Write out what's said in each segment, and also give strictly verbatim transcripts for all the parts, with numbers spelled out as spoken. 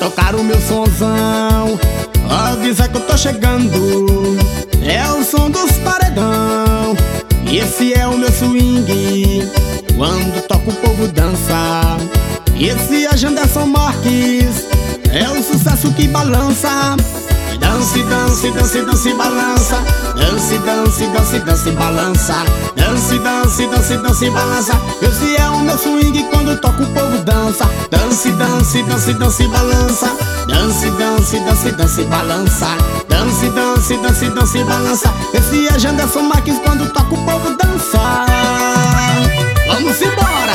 tocar o meu sonzão, avisa que eu tô chegando. É o som dos paredão, e esse é o meu swing. Quando toco o povo dança. Esse é Janderson Marques, é o sucesso que balança. Dance, dance, dance, dance, balança. Dance, dance, dance, dance, balança. Dance, dance, dance, dance, balança. Esse é o meu swing, quando toco o povo dança. Dance, dance, dance, dance, balança. Dance, dance, dance, dance, balança. Dance, dance, dance, dance, balança. Esse é Janderson Marques, quando toco o povo dança. Vamos embora!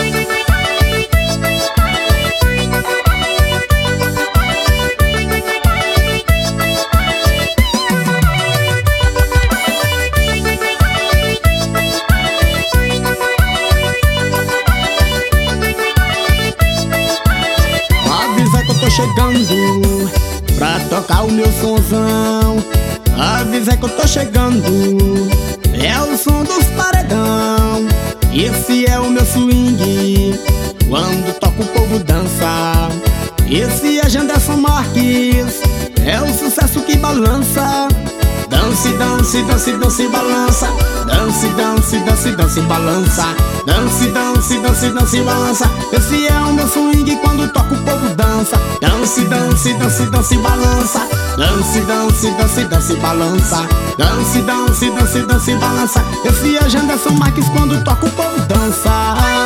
Chegando pra tocar o meu sonzão, avisa que eu tô chegando. É o som dos paredão, esse é o meu swing. Quando toco o povo dança. Esse é Janderson Marques, é o sucesso que balança. Dance, dance, dance, dance, balança. Dance, dance, dance, dance, balança. Dance, dance, dance, dance, balança. Esse é o meu swing, quando toco o povo dança. Dance, dance, dance, dance, balança. Dance, dance, dance, dance, balança. Dance, dance, dance, dance, balança. Esse é Janderson Marques, quando toco o povo dança.